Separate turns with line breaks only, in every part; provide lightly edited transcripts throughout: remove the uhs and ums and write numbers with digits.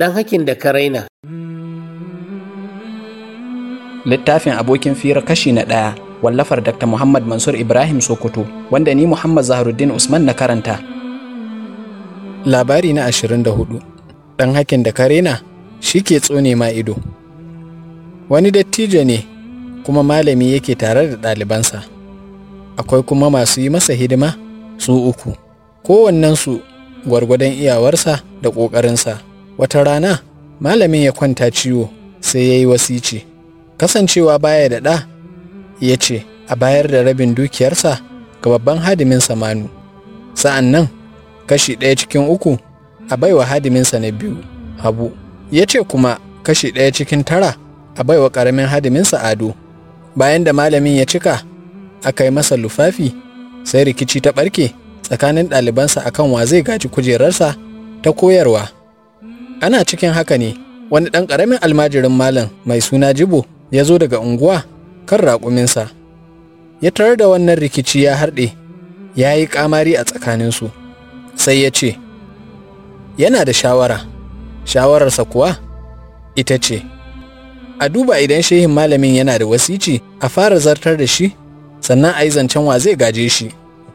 ɗan hakin da ka raina.
Littafin abokin fira kashi na 1, wallafar Dr. Muhammad Mansur Ibrahim Sokoto, wanda ni Muhammad Zaharuddin Usman na karanta. Labari na 24. Ɗan hakin da ka raina shi ke tsone ma ido. Wani dattijo ne kuma malami yake tare da ɗalibansa. Akwai kuma masu yi masa hidima su 3, kowannensu gwargwadon iyawarsa da ƙoƙarinsa. Wata rana malamin ya kwanta ciwo sai ya yi wasici. Kasancewa baya da ɗa, ya ce a bayar da rabin dukiyarsa ga babban hadiminsa Manu, sa'an nan kashi 1 cikin 3 a baiwa hadiminsa na 2 Habu, ya ce kuma kashi 1 cikin 9 a baiwa ƙaramin hadiminsa Ado. Bayan da malamin ya cika aka yi masa lufafi, sai rikici ta ɓarke tsakanin ɗalibansa akan wa zai gaji kujerarsa ta koyarwa. Ana cikin haka ne wani ɗan ƙaramin almajirin malam mai suna Jibo ya zo daga unguwa kan raƙuminsa. Ya tarar da wannan rikici ya harɗe, ya yi ƙamari a tsakaninsu. Sai ya ce, yana da shawararsa kuwa ita ce, a duba idan shehin malamin yana da wasici a fara zartar da shi, sannan a yi zancen wa zai gaje shi.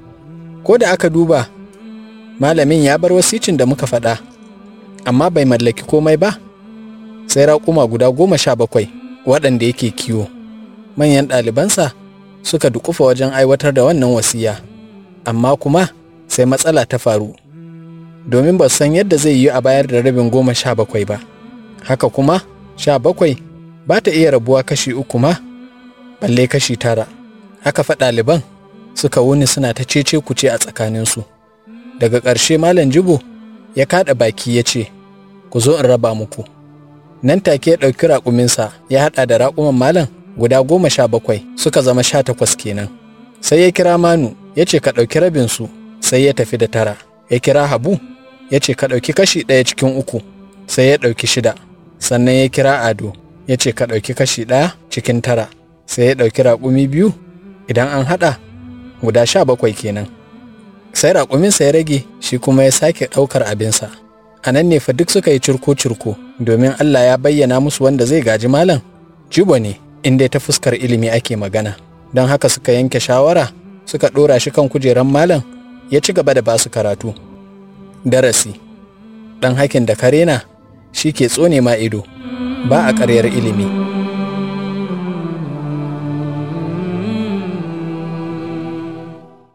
Ko da aka duba, malamin ya bar wasicin da muka faɗa, amma bai mallaki komai ba, sai raƙuma guda 17 waɗanda yake kiwo. Manyan ɗalibansa suka duƙufa wajen aiwatar da wannan wasiya, amma kuma sai matsala ta faru, domin ba san yadda zai yi a bayar da rabin 17 ba. Haka kuma 17 ba ta iya rabuwa kashi 3 ma, balle kashi 9. Haka fa ɗaliban suka wuni suna ta cece kuce a tsakaninsu. Daga ƙarshe Malam Jibo ya kaɗa baki ya ce, ku zo in raba muku. Nan take ya ɗauki raƙuminsa ya haɗa da raƙuman malam guda 17 suka zama 18 kenan. Sai ya kira Manu ya ce ka ɗauki rabinsu, sai ya tafi da 9. Ya kira Habu ya ce ka ɗauki kashi 1 cikin 3, sai ya ɗauki 6. Sannan ya kira Ado ya ce ka ɗauki kashi 1 cikin 9, sai ya ɗauki raƙumi 2. Idan an haɗa guda 17 kenan. Sai raƙuminsa ya rage, shi kuma ya sake ɗaukar abinsa. A nan ne fa duk suka yi curko-curko, domin Allah ya bayyana musu wanda zai gaji Malam Jibo ne, inda ta fuskar ilimi ake magana. Don haka suka yanke shawara, suka ɗora shi kan kujeran Malam ya ci gaba da ba su karatu. Darasi: ɗan hakin da ka raina shi ke tsone ma ido, ba a ƙaryar ilimi.